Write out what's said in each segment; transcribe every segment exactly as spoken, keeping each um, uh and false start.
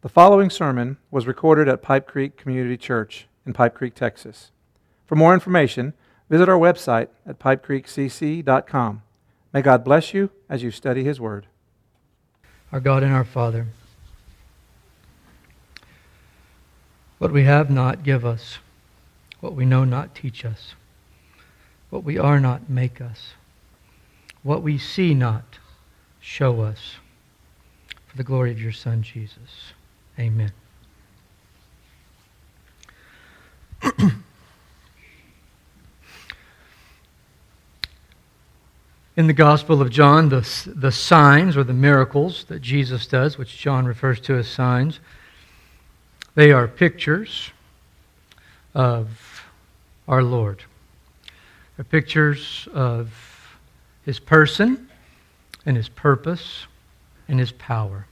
The following sermon was recorded at Pipe Creek Community Church in Pipe Creek, Texas. For more information, visit our website at pipe creek c c dot com. May God bless you as you study His Word. Our God and our Father, what we have not, give us. What we know not, teach us. What we are not, make us. What we see not, show us. For the glory of your Son, Jesus. Amen. In the Gospel of John, the, the signs or the miracles that Jesus does, which John refers to as signs, they are pictures of our Lord. They're pictures of His person and His purpose and His power.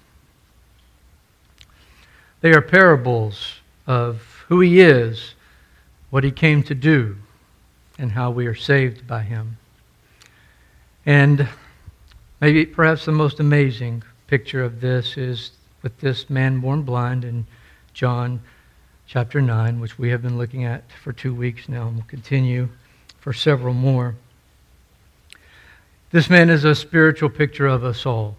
They are parables of who He is, what He came to do, and how we are saved by Him. And maybe perhaps the most amazing picture of this is with this man born blind in John chapter nine, which we have been looking at for two weeks now, and we'll continue for several more. This man is a spiritual picture of us all.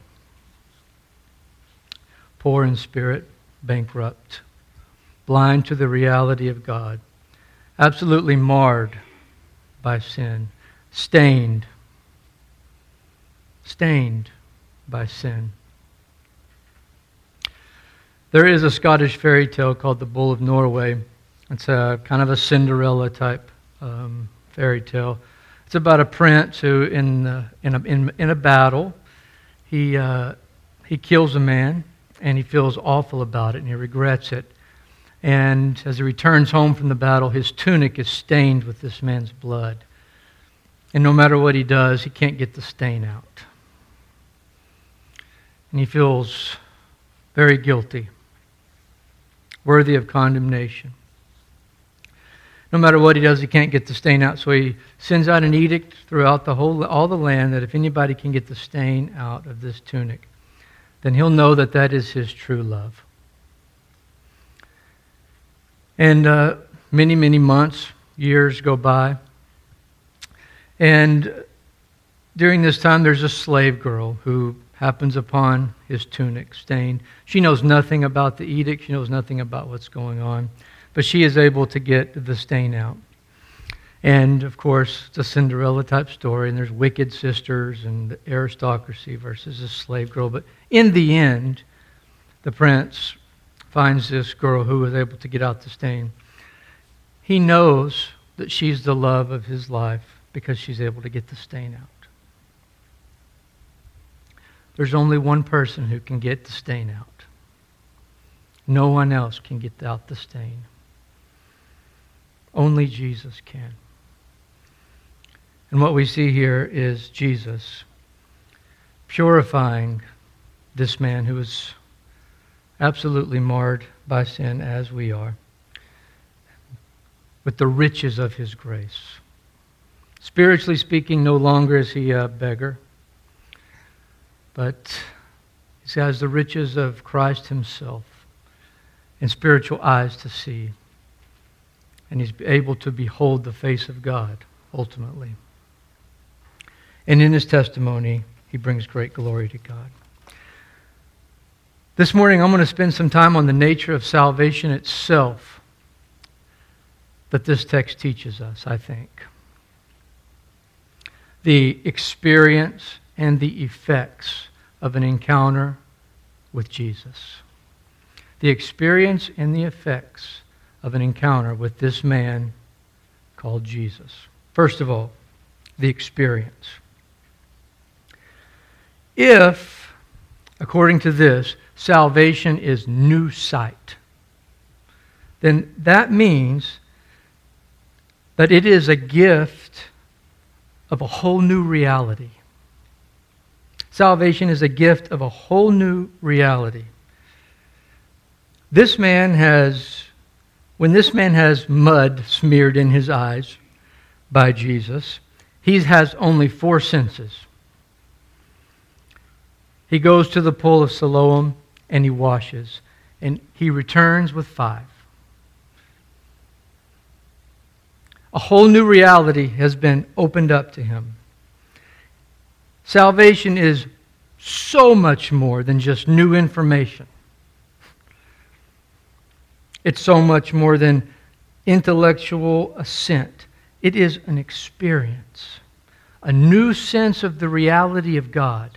Poor in spirit, bankrupt, blind to the reality of God, absolutely marred by sin, stained, stained by sin. There is a Scottish fairy tale called The Bull of Norway. It's a kind of a Cinderella type um, fairy tale. It's about a prince who, in uh, in, a, in in a battle, he uh, he kills a man, and he feels awful about it, and he regrets it. And as he returns home from the battle, his tunic is stained with this man's blood. And no matter what he does, he can't get the stain out. And he feels very guilty, worthy of condemnation. No matter what he does, he can't get the stain out, so he sends out an edict throughout the whole all the land that if anybody can get the stain out of this tunic, then he'll know that that is his true love. And uh, many, many months, years go by. And during this time, there's a slave girl who happens upon his tunic stained. She knows nothing about the edict. She knows nothing about what's going on. But she is able to get the stain out. And, of course, it's a Cinderella-type story, and there's wicked sisters and the aristocracy versus a slave girl. But in the end, the prince finds this girl who is able to get out the stain. He knows that she's the love of his life because she's able to get the stain out. There's only one person who can get the stain out. No one else can get out the stain. Only Jesus can. And what we see here is Jesus purifying this man who is absolutely marred by sin as we are with the riches of His grace. Spiritually speaking, no longer is he a beggar, but he has the riches of Christ Himself and spiritual eyes to see. And he's able to behold the face of God, ultimately. And in his testimony, he brings great glory to God. This morning, I'm going to spend some time on the nature of salvation itself that this text teaches us, I think. The experience and the effects of an encounter with Jesus. The experience and the effects of an encounter with this man called Jesus. First of all, the experience. If, according to this, salvation is new sight, then that means that it is a gift of a whole new reality. Salvation is a gift of a whole new reality. This man has, when this man has mud smeared in his eyes by Jesus, he has only four senses. He goes to the pool of Siloam and he washes. and he returns with five. A whole new reality has been opened up to him. Salvation is so much more than just new information. It's so much more than intellectual assent. It is an experience, a new sense of the reality of God.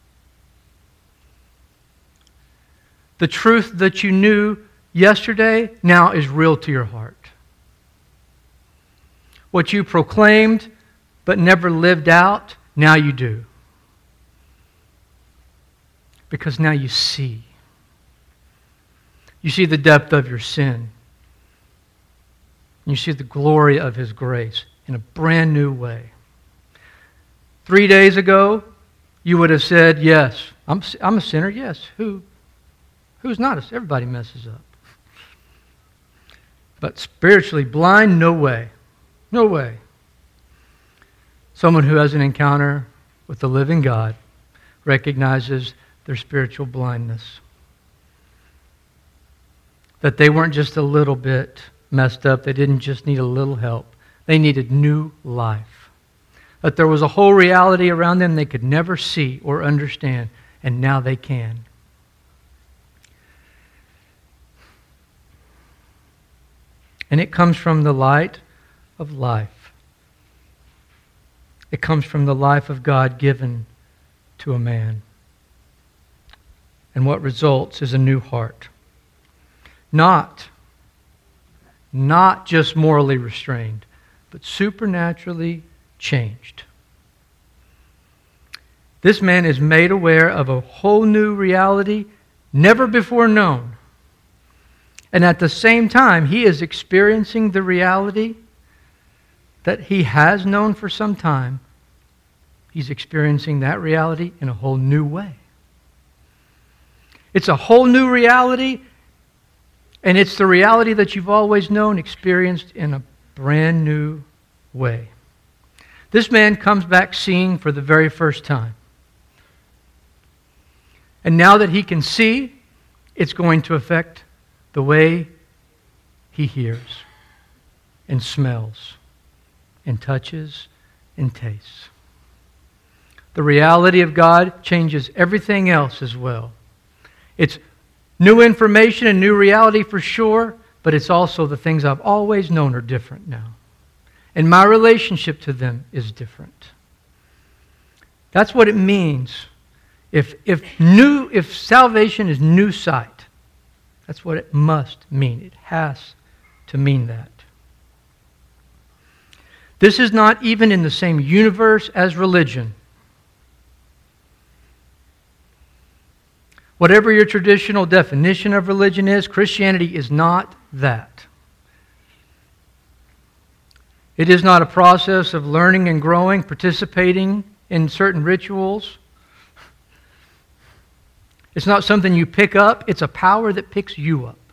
The truth that you knew yesterday now is real to your heart. What you proclaimed but never lived out, now you do. Because now you see. You see the depth of your sin. You see the glory of His grace in a brand new way. Three days ago, you would have said, yes, I'm, I'm a sinner, yes. Who, who's not? Everybody messes up. But spiritually blind, no way. No way. Someone who has an encounter with the living God recognizes their spiritual blindness. That they weren't just a little bit messed up. They didn't just need a little help. They needed new life. That there was a whole reality around them they could never see or understand, and now they can. And it comes from the light of life. It comes from the life of God given to a man. And what results is a new heart. Not, not just morally restrained, but supernaturally changed. This man is made aware of a whole new reality never before known. And at the same time, he is experiencing the reality that he has known for some time. He's experiencing that reality in a whole new way. It's a whole new reality, and it's the reality that you've always known, experienced in a brand new way. This man comes back seeing for the very first time. And now that he can see, it's going to affect the way he hears and smells and touches and tastes. The reality of God changes everything else as well. It's new information and new reality for sure, but it's also the things I've always known are different now. And my relationship to them is different. That's what it means. If, if, new, if salvation is new sight, that's what it must mean. It has to mean that. This is not even in the same universe as religion. Whatever your traditional definition of religion is, Christianity is not that. It is not a process of learning and growing, participating in certain rituals. It's not something you pick up. It's a power that picks you up.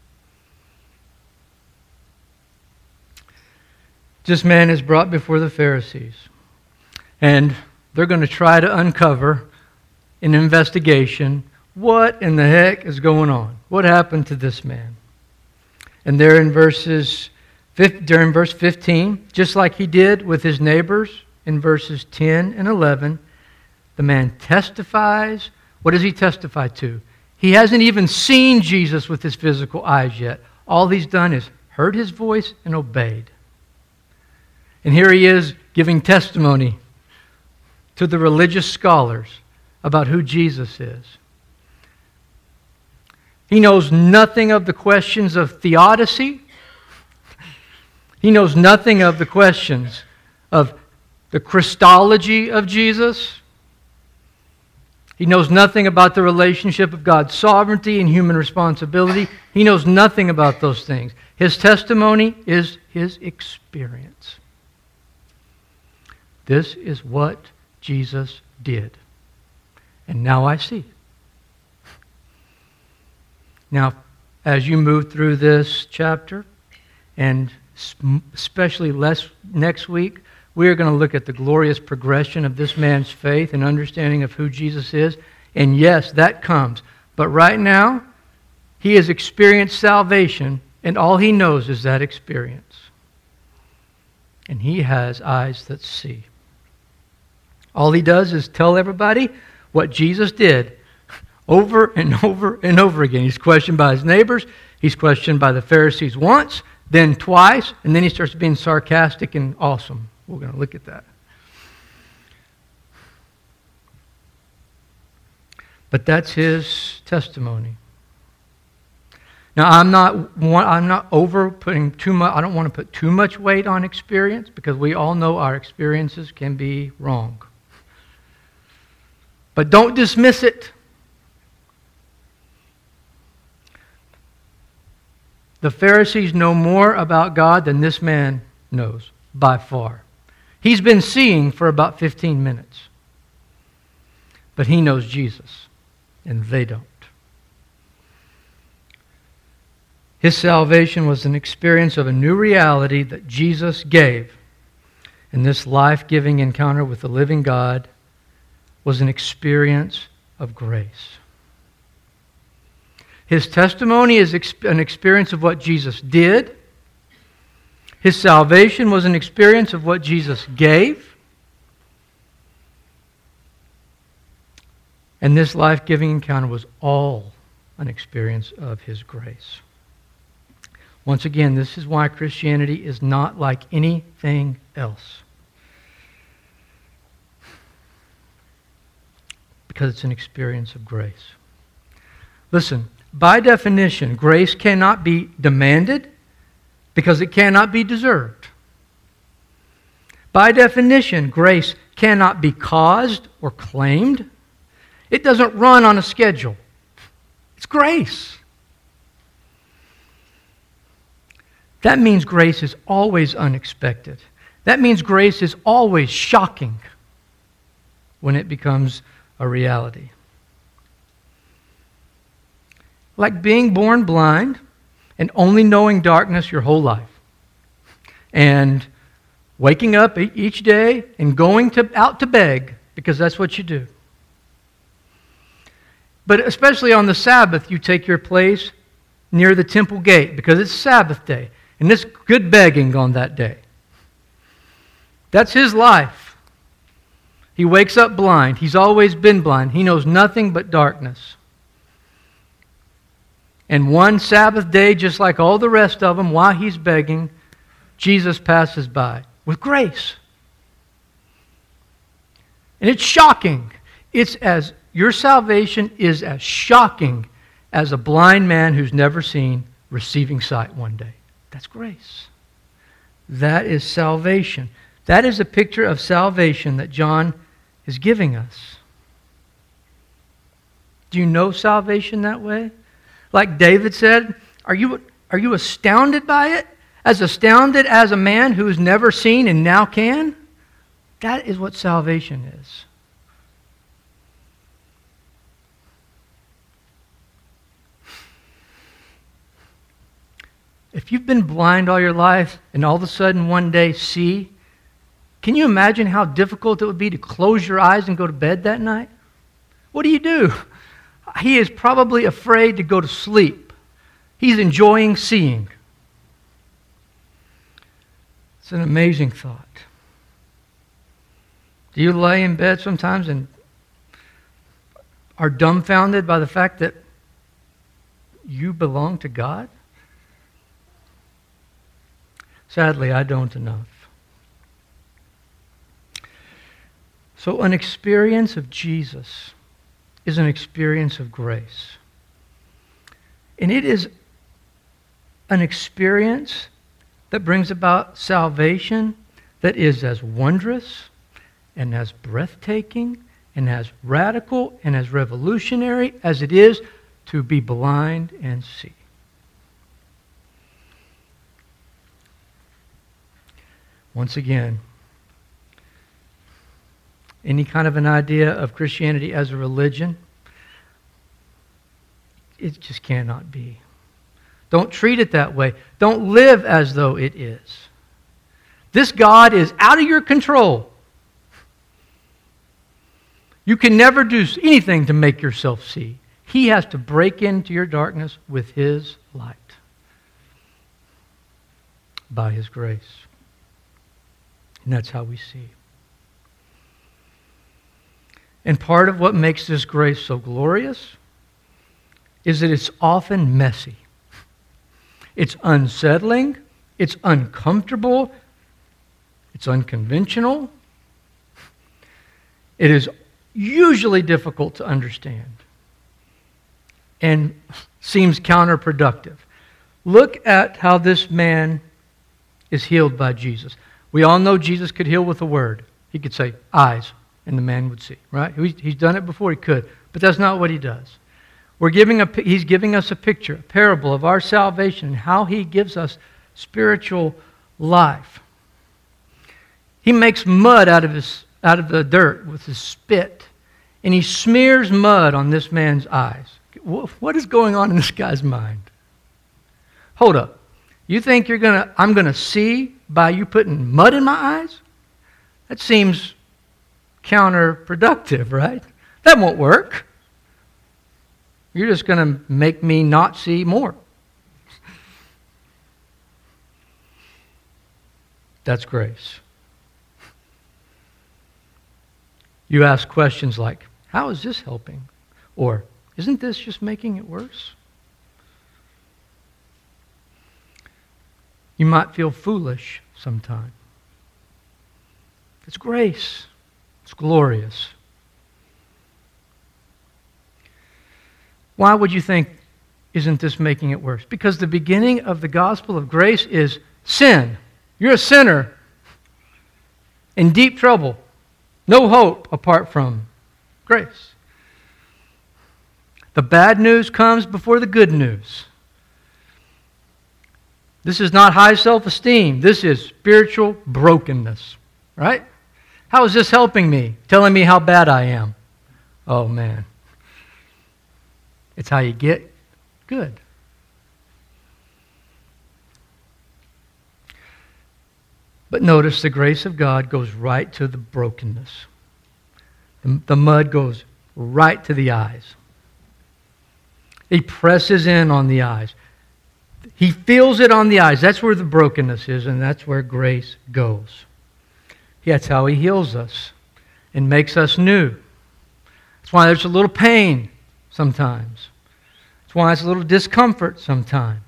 This man is brought before the Pharisees, and they're going to try to uncover an investigation. What in the heck is going on? What happened to this man? And there in verses, during verse fifteen, just like he did with his neighbors in verses ten and eleven, the man testifies. What does he testify to? He hasn't even seen Jesus with his physical eyes yet. All he's done is heard his voice and obeyed. And here he is giving testimony to the religious scholars about who Jesus is. He knows nothing of the questions of theodicy. He knows nothing of the questions of the Christology of Jesus. He knows nothing about the relationship of God's sovereignty and human responsibility. He knows nothing about those things. His testimony is his experience. This is what Jesus did. And now I see. Now, as you move through this chapter, and especially less next week, we are going to look at the glorious progression of this man's faith and understanding of who Jesus is. And yes, that comes. But right now, He has experienced salvation, and all he knows is that experience. And he has eyes that see. All he does is tell everybody what Jesus did over and over and over again. He's questioned by his neighbors. He's questioned by the Pharisees once, then twice, and then he starts being sarcastic and awesome. We're going to look at that. But that's his testimony. Now, I'm not I'm not over putting too much. I don't want to put too much weight on experience, because we all know our experiences can be wrong. But don't dismiss it. The Pharisees know more about God than this man knows, by far. He's been seeing for about fifteen minutes. But he knows Jesus, and they don't. His salvation was an experience of a new reality that Jesus gave. And this life-giving encounter with the living God was an experience of grace. His testimony is an experience of what Jesus did. His salvation was an experience of what Jesus gave. And this life-giving encounter was all an experience of His grace. Once again, this is why Christianity is not like anything else. Because it's an experience of grace. Listen, by definition, grace cannot be demanded because it cannot be deserved. By definition, grace cannot be caused or claimed. It doesn't run on a schedule. It's grace. That means grace is always unexpected. That means grace is always shocking when it becomes a reality. Like being born blind and only knowing darkness your whole life. And waking up each day and going to, out to beg because that's what you do. But especially on the Sabbath, you take your place near the temple gate because it's Sabbath day. And it's good begging on that day. That's his life. He wakes up blind. He's always been blind. He knows nothing but darkness. And one Sabbath day, just like all the rest of them, while he's begging, Jesus passes by with grace. And it's shocking. It's as your salvation is as shocking as a blind man who's never seen receiving sight one day. That's grace. That is salvation. That is a picture of salvation that John is giving us. Do you know salvation that way? Like David said, are you, are you astounded by it? As astounded as a man who has never seen and now can? That is what salvation is. If you've been blind all your life and all of a sudden one day see, can you imagine how difficult it would be to close your eyes and go to bed that night? What do you do? He is probably afraid to go to sleep. He's enjoying seeing. It's an amazing thought. Do you lay in bed sometimes and are dumbfounded by the fact that you belong to God? Sadly, I don't enough. So an experience of Jesus is an experience of grace. And it is an experience that brings about salvation that is as wondrous and as breathtaking and as radical and as revolutionary as it is to be blind and see. Once again, any kind of an idea of Christianity as a religion, it just cannot be. Don't treat it that way. Don't live as though it is. This God is out of your control. You can never do anything to make yourself see. He has to break into your darkness with His light by His grace. And that's how we see. And part of what makes this grace so glorious is that it's often messy. It's unsettling. It's uncomfortable. It's unconventional. It is usually difficult to understand and seems counterproductive. Look at how this man is healed by Jesus. We all know Jesus could heal with a word. He could say, eyes, and the man would see, right? He's done it before, he could, but that's not what he does. We're giving a, he's giving us a picture, a parable of our salvation and how He gives us spiritual life. He makes mud out of his out of the dirt with his spit, and he smears mud on this man's eyes. What is going on in this guy's mind? Hold up. You think you're gonna I'm gonna see by you putting mud in my eyes? That seems counterproductive, right? That won't work. You're just going to make me not see more. That's grace. You ask questions like, how is this helping? Or, isn't this just making it worse? You might feel foolish sometime. It's grace. It's glorious. Why would you think, isn't this making it worse? Because the beginning of the gospel of grace is sin. You're a sinner in deep trouble. No hope apart from grace. The bad news comes before the good news. This is not high self-esteem. This is spiritual brokenness. Right? How is this helping me? Telling me how bad I am. Oh, man. It's how you get good. But notice the grace of God goes right to the brokenness. The, the mud goes right to the eyes. He presses in on the eyes. He feels it on the eyes. That's where the brokenness is, and that's where grace goes. That's how He heals us and makes us new. That's why there's a little pain sometimes. That's why it's a little discomfort sometimes.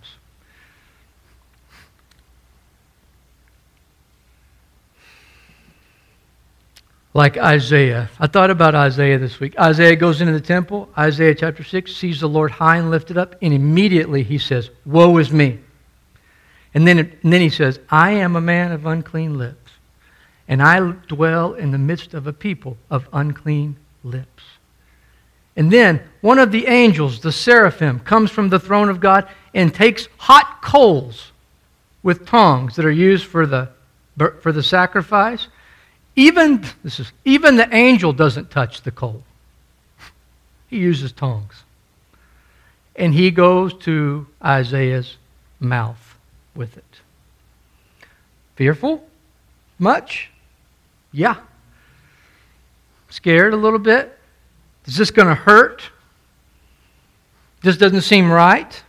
Like Isaiah. I thought about Isaiah this week. Isaiah goes into the temple. Isaiah chapter six sees the Lord high and lifted up, and immediately he says, woe is me. And then, and then he says, I am a man of unclean lips, and I dwell in the midst of a people of unclean lips. And then one of the angels, the seraphim, comes from the throne of God and takes hot coals with tongs that are used for the, for the sacrifice. Even, this is, even the angel doesn't touch the coal. He uses tongs. And he goes to Isaiah's mouth with it. Fearful? Much? Yeah. Scared a little bit? Is this going to hurt? This doesn't seem right.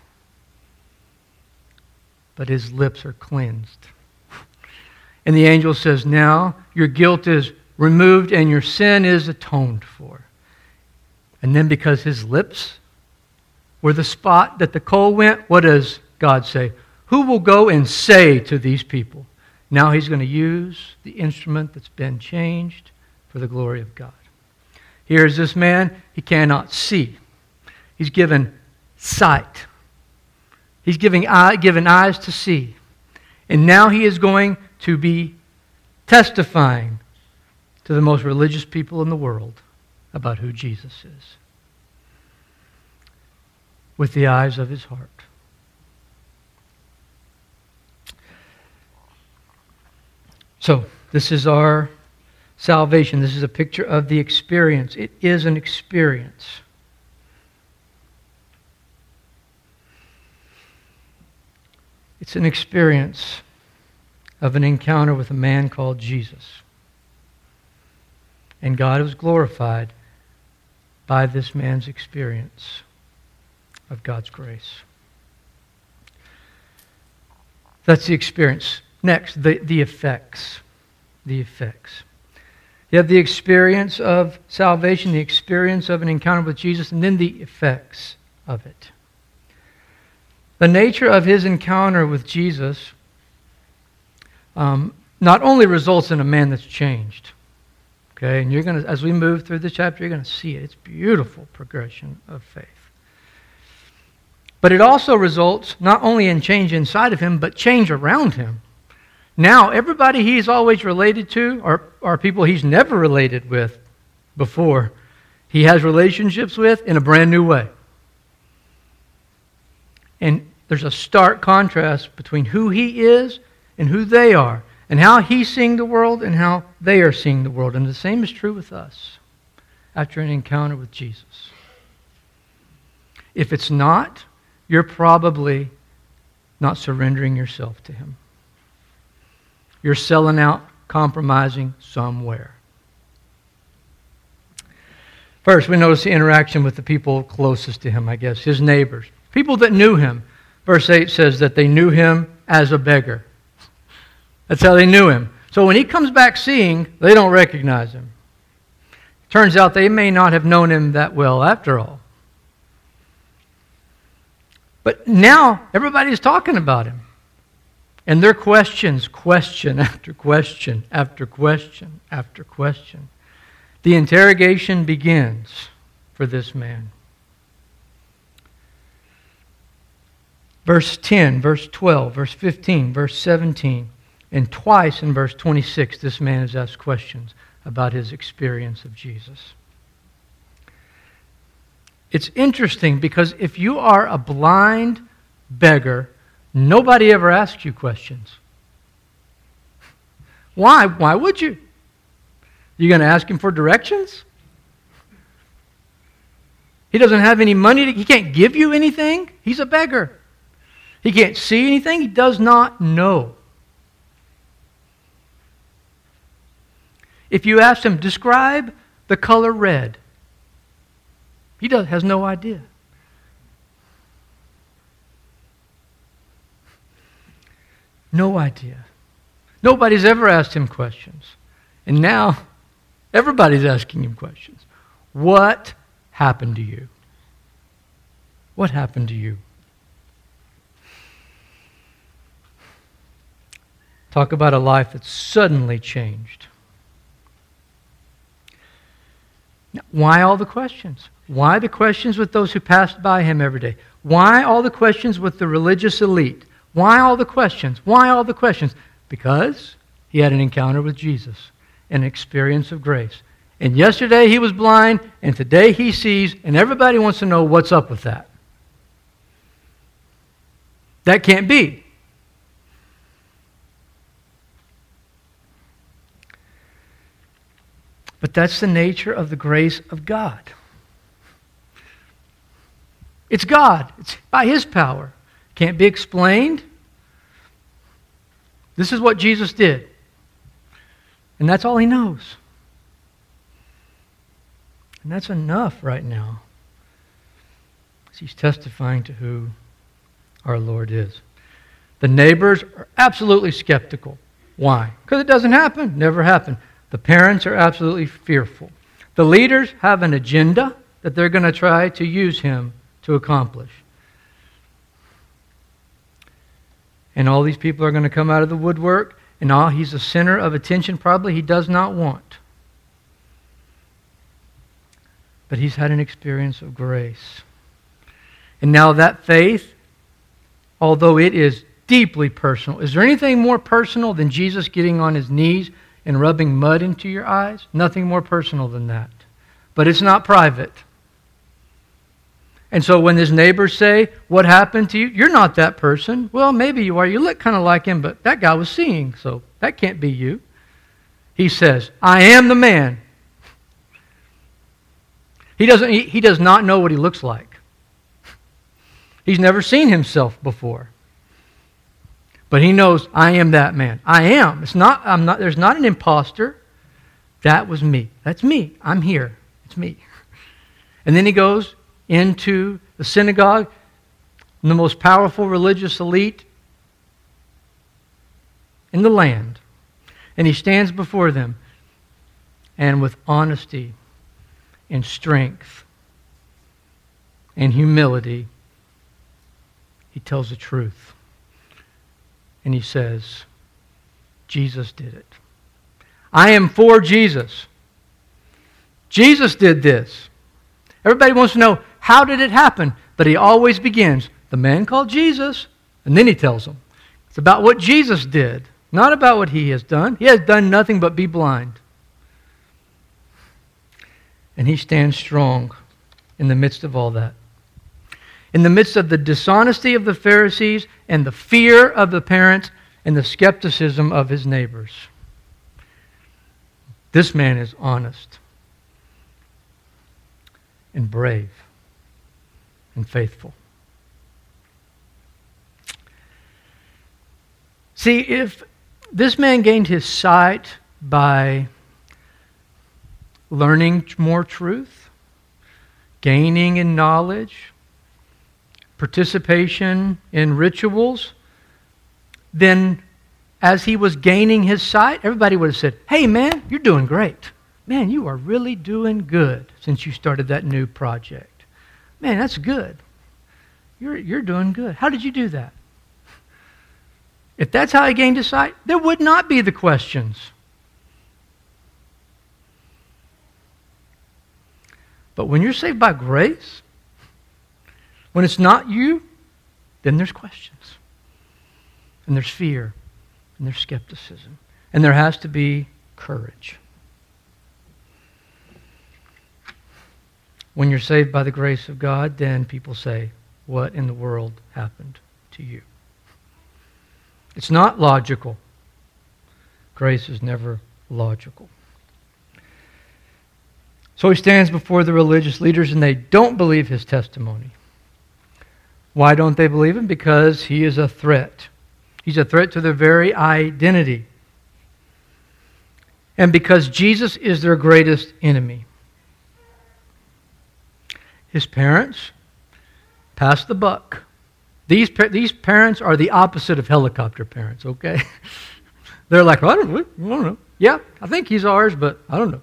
But his lips are cleansed. And the angel says, now your guilt is removed and your sin is atoned for. And then because his lips were the spot that the coal went, what does God say? Who will go and say to these people? Now he's going to use the instrument that's been changed for the glory of God. Here's this man, he cannot see. He's given sight. He's giving eye, given eyes to see. And now he is going to be testifying to the most religious people in the world about who Jesus is with the eyes of his heart. So, this is our salvation. This is a picture of the experience. It is an experience. It's an experience of an encounter with a man called Jesus. And God was glorified by this man's experience. of God's grace. That's the experience. Next, the, the effects. The effects. You have the experience of salvation, the experience of an encounter with Jesus, and then the effects of it. The nature of his encounter with Jesus um, not only results in a man that's changed, okay, and you're going to, as we move through the chapter, you're going to see it. It's beautiful progression of faith. But it also results not only in change inside of him, but change around him. Now, everybody he's always related to are, are people he's never related with before. He has relationships with in a brand new way. And there's a stark contrast between who he is and who they are, and how he's seeing the world and how they are seeing the world. And the same is true with us after an encounter with Jesus. If it's not, you're probably not surrendering yourself to him. You're selling out, compromising somewhere. First, we notice the interaction with the people closest to him, I guess, his neighbors. People that knew him. Verse eight says that they knew him as a beggar. That's how they knew him. So when he comes back seeing, they don't recognize him. Turns out they may not have known him that well after all. But now everybody's talking about him. And their questions, question after question after question after question. The interrogation begins for this man. Verse ten, verse twelve, verse fifteen, verse seventeen, and twice in verse twenty-six, this man is asked questions about his experience of Jesus. It's interesting because if you are a blind beggar, nobody ever asks you questions. Why? Why would you? You going to ask him for directions? He doesn't have any money. To, he can't give you anything. He's a beggar. He can't see anything. He does not know. If you ask him, describe the color red, he does, has no idea. No idea. Nobody's ever asked him questions. And now, everybody's asking him questions. What happened to you? What happened to you? Talk about a life that's suddenly changed. Now, why all the questions? Why the questions with those who passed by him every day? Why all the questions with the religious elite? Why all the questions? Why all the questions? Because he had an encounter with Jesus, an experience of grace. And yesterday he was blind, and today he sees, and everybody wants to know what's up with that. That can't be. But that's the nature of the grace of God. It's God. It's by his power. Can't be explained. This is what Jesus did. And that's all he knows. And that's enough right now. Because he's testifying to who our Lord is. The neighbors are absolutely skeptical. Why? Because it doesn't happen. Never happened. The parents are absolutely fearful. The leaders have an agenda that they're going to try to use him to accomplish. And all these people are going to come out of the woodwork, and all he's a center of attention probably he does not want. But he's had an experience of grace. And now that faith, although it is deeply personal, is there anything more personal than Jesus getting on his knees and rubbing mud into your eyes? Nothing more personal than that. But it's not private. And so when his neighbors say, what happened to you? You're not that person. Well, maybe you are. You look kind of like him, but that guy was seeing, so that can't be you. He says, I am the man. He doesn't. He, he does not know what he looks like. He's never seen himself before. But he knows, I am that man. I am. It's not, I'm not, there's not an imposter. That was me. That's me. I'm here. It's me. And then he goes into the synagogue, and the most powerful religious elite in the land. And he stands before them, and with honesty and strength and humility, he tells the truth. And he says, Jesus did it. I am for Jesus. Jesus did this. Everybody wants to know, how did it happen? But he always begins, the man called Jesus, and then he tells them. It's about what Jesus did, not about what he has done. He has done nothing but be blind. And he stands strong in the midst of all that. In the midst of the dishonesty of the Pharisees and the fear of the parents and the skepticism of his neighbors. This man is honest and brave and faithful. See, if this man gained his sight by learning more truth, gaining in knowledge, participation in rituals, then as he was gaining his sight, everybody would have said, hey man, you're doing great. Man, you are really doing good since you started that new project. Man, that's good. You're, you're doing good. How did you do that? If that's how he gained his sight, there would not be the questions. But when you're saved by grace, when it's not you, then there's questions. And there's fear. And there's skepticism. And there has to be courage. When you're saved by the grace of God, then people say, what in the world happened to you? It's not logical. Grace is never logical. So he stands before the religious leaders and they don't believe his testimony. Why don't they believe him? Because he is a threat. He's a threat to their very identity. And because Jesus is their greatest enemy. His parents passed the buck. These, these parents are the opposite of helicopter parents, okay? They're like, I don't, I don't know. Yeah, I think he's ours, but I don't know.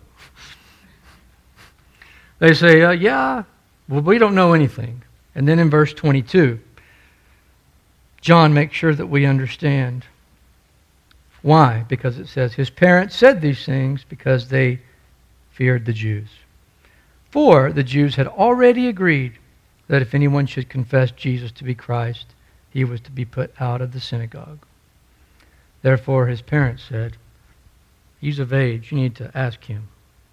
They say, uh, yeah, well, we don't know anything. And then in verse twenty-two, John makes sure that we understand. Why? Because it says, his parents said these things because they feared the Jews. For the Jews had already agreed that if anyone should confess Jesus to be Christ, he was to be put out of the synagogue. Therefore his parents said, he's of age, you need to ask him.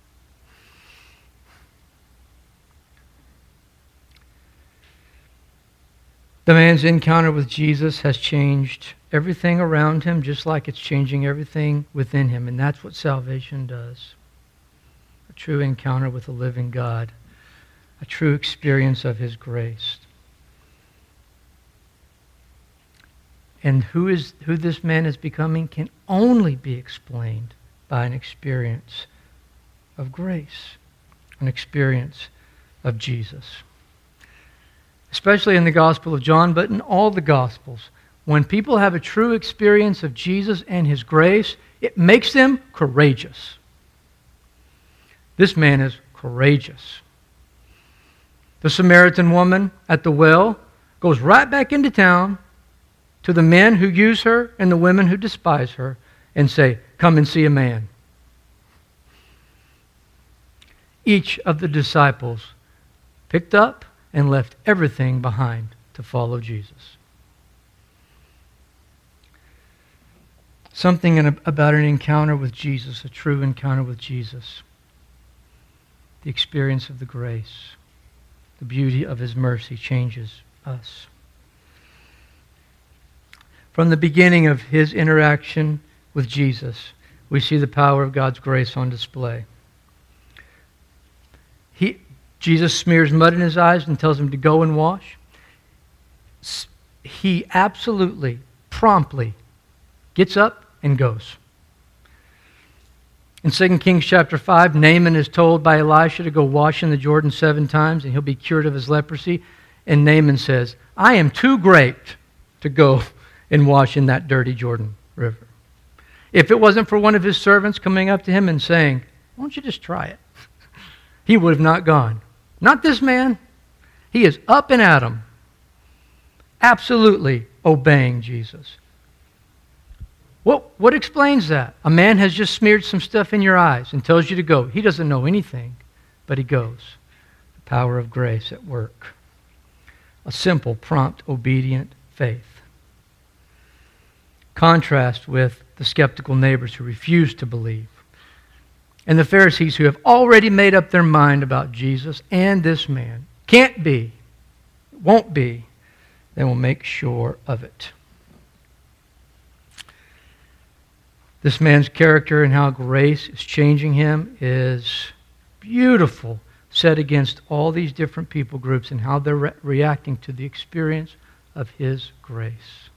The man's encounter with Jesus has changed everything around him, just like it's changing everything within him. And that's what salvation does. A true encounter with the living God. A true experience of his grace. And who is who this man is becoming can only be explained by an experience of grace. An experience of Jesus. Especially in the Gospel of John, but in all the Gospels. When people have a true experience of Jesus and his grace, it makes them courageous. This man is courageous. The Samaritan woman at the well goes right back into town to the men who use her and the women who despise her and say, come and see a man. Each of the disciples picked up and left everything behind to follow Jesus. Something in a, about an encounter with Jesus, a true encounter with Jesus. The experience of the grace, the beauty of his mercy changes us. From the beginning of his interaction with Jesus, we see the power of God's grace on display. He, Jesus smears mud in his eyes and tells him to go and wash. He absolutely, promptly gets up and goes. In Second Kings chapter five, Naaman is told by Elisha to go wash in the Jordan seven times and he'll be cured of his leprosy. And Naaman says, I am too great to go and wash in that dirty Jordan River. If it wasn't for one of his servants coming up to him and saying, why don't you just try it? He would have not gone. Not this man. He is up and at him, absolutely obeying Jesus. What, what explains that? A man has just smeared some stuff in your eyes and tells you to go. He doesn't know anything, but he goes. The power of grace at work. A simple, prompt, obedient faith. Contrast with the skeptical neighbors who refuse to believe, and the Pharisees who have already made up their mind about Jesus and this man. Can't be, won't be, they will make sure of it. This man's character and how grace is changing him is beautiful, set against all these different people groups and how they're re- reacting to the experience of his grace.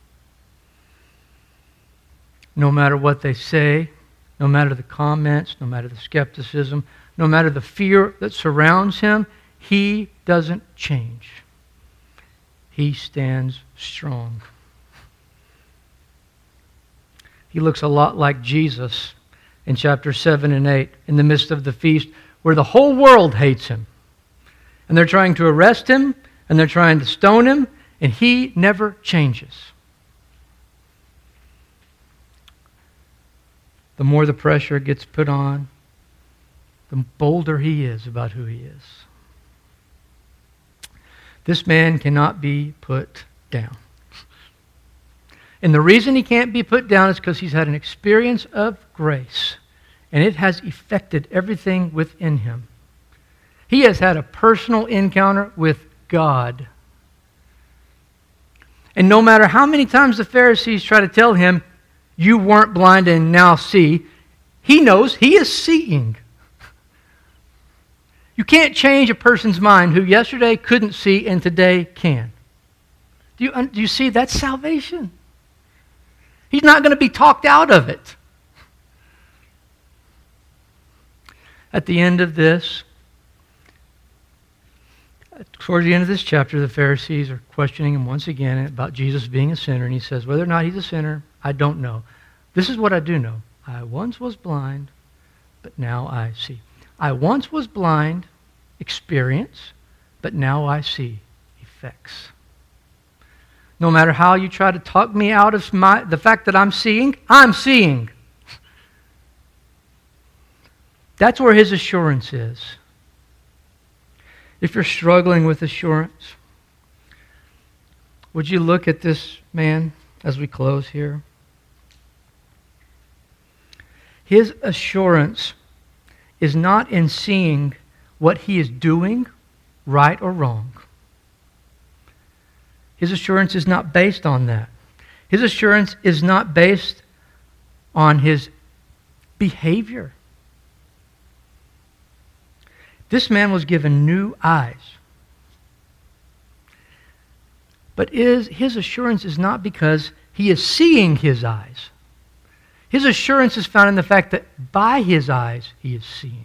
No matter what they say, no matter the comments, no matter the skepticism, no matter the fear that surrounds him, he doesn't change. He stands strong. He looks a lot like Jesus in chapter seven and eight, in the midst of the feast, where the whole world hates him. And they're trying to arrest him, and they're trying to stone him, and he never changes. The more the pressure gets put on, the bolder he is about who he is. This man cannot be put down. And the reason he can't be put down is because he's had an experience of grace, and it has affected everything within him. He has had a personal encounter with God. And no matter how many times the Pharisees try to tell him, you weren't blind and now see, he knows he is seeing. You can't change a person's mind who yesterday couldn't see and today can. Do you, do you see? That's salvation. He's not going to be talked out of it. At the end of this, towards the end of this chapter, the Pharisees are questioning him once again about Jesus being a sinner. And he says, whether or not he's a sinner, I don't know. This is what I do know. I once was blind, but now I see. I once was blind, experience, but now I see, effects. No matter how you try to talk me out of my, the fact that I'm seeing, I'm seeing. That's where his assurance is. If you're struggling with assurance, would you look at this man as we close here? His assurance is not in seeing what he is doing, right or wrong. His assurance is not based on that. His assurance is not based on his behavior. This man was given new eyes. But is, his assurance is not because he is seeing his eyes. His assurance is found in the fact that by his eyes he is seeing.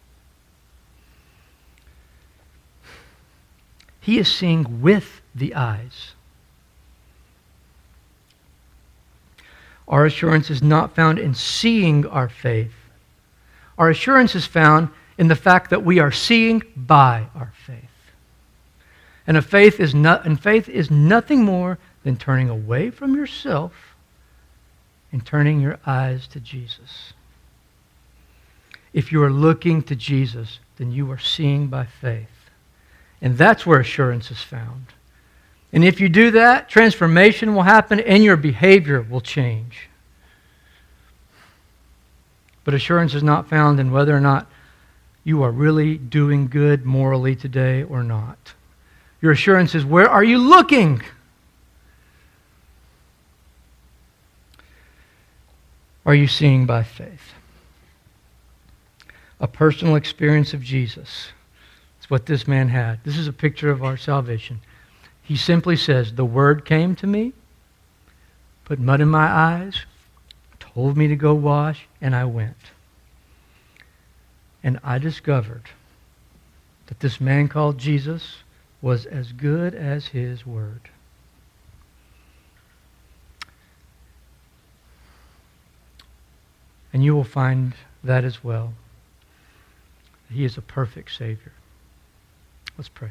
He is seeing with the eyes. Our assurance is not found in seeing our faith. Our assurance is found in the fact that we are seeing by our faith. And a faith is not, and faith is nothing more than turning away from yourself and turning your eyes to Jesus. If you are looking to Jesus, then you are seeing by faith. And that's where assurance is found. And if you do that, transformation will happen and your behavior will change. But assurance is not found in whether or not you are really doing good morally today or not. Your assurance is, where are you looking? Are you seeing by faith? A personal experience of Jesus. It's what this man had. This is a picture of our salvation. He simply says, the word came to me, put mud in my eyes, told me to go wash, and I went. And I discovered that this man called Jesus was as good as His word. And you will find that as well. He is a perfect Savior. Let's pray.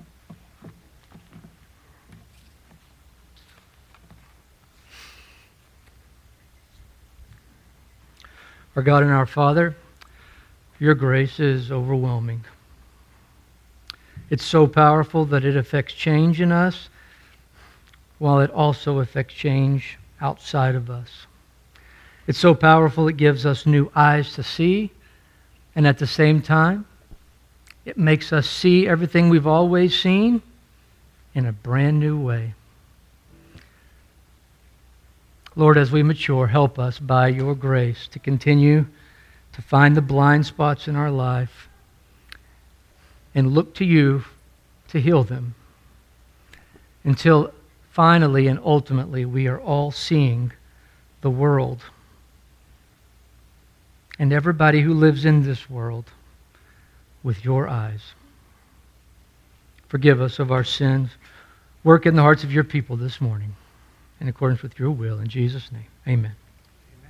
Our God and our Father, your grace is overwhelming. It's so powerful that it affects change in us, while it also affects change outside of us. It's so powerful it gives us new eyes to see, and at the same time, it makes us see everything we've always seen in a brand new way. Lord, as we mature, help us by your grace to continue to find the blind spots in our life and look to you to heal them until finally and ultimately we are all seeing the world and everybody who lives in this world with your eyes. Forgive us of our sins. Work in the hearts of your people this morning in accordance with your will. In Jesus' name, amen.